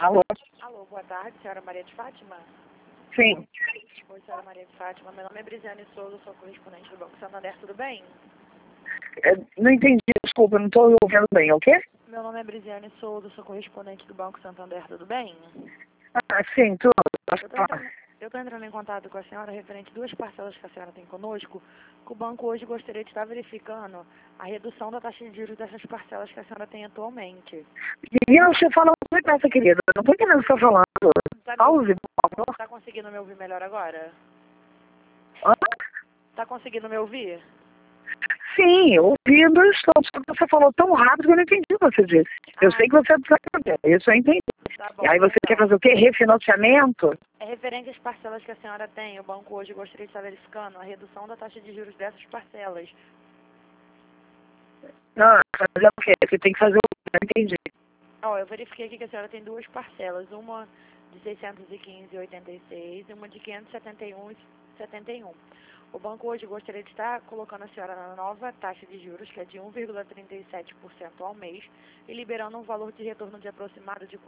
Alô? Alô, boa tarde, senhora Maria de Fátima? Sim. Oi, senhora Maria de Fátima. Meu nome é Brisiane Souza, sou correspondente do Banco Santander, tudo bem? Não entendi, desculpa, não estou ouvindo bem, o quê? Meu nome é Brisiane Souza, sou correspondente do Banco Santander, tudo bem? Ah, sim, tudo. Eu tô entrando em contato com a senhora referente a duas parcelas que a senhora tem conosco, que o banco hoje gostaria de estar verificando a redução da taxa de juros dessas parcelas que a senhora tem atualmente. Menina, você fala muito essa querida, não estou entendendo o que você está falando. Pause, por favor. Tá conseguindo me ouvir melhor agora? Hã? Tá conseguindo me ouvir? Sim, ouvindo eu estou, só que você falou tão rápido que eu não entendi o que você disse. Eu sei que você precisa entender, isso eu entendi. Tá bom. E aí você quer fazer o quê? Refinanciamento? É referente às parcelas que a senhora tem, o banco hoje gostaria de estar verificando a redução da taxa de juros dessas parcelas. Não, fazer o quê? Você tem que fazer o quê? Não entendi. Ó, eu verifiquei aqui que a senhora tem duas parcelas, uma de 615,86 e uma de 571,71. O banco hoje gostaria de estar colocando a senhora na nova taxa de juros, que é de 1,37% ao mês, e liberando um valor de retorno de aproximado de R$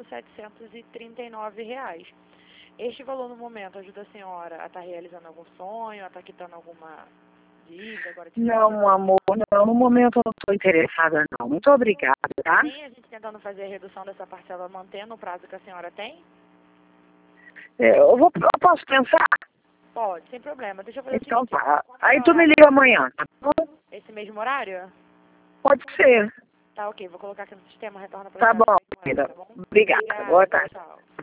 4.739. Este valor no momento ajuda a senhora a estar realizando algum sonho, a estar quitando alguma dívida agora de Não, amor, não, no momento eu não estou interessada, não. Muito obrigada, tá? Nem a gente tentando fazer a redução dessa parcela mantendo o prazo que a senhora tem? Eu posso pensar? Pode, sem problema. Deixa eu fazer o Então seguinte. tá. Quando é Aí o tu me horário? liga amanhã, tá bom? Esse mesmo horário? Pode ser. Tá ok, vou colocar aqui no sistema, retorna pra Tá senhora bom, no mesmo horário, querida. tá bom? Obrigada. Boa Obrigada, tarde. tchau.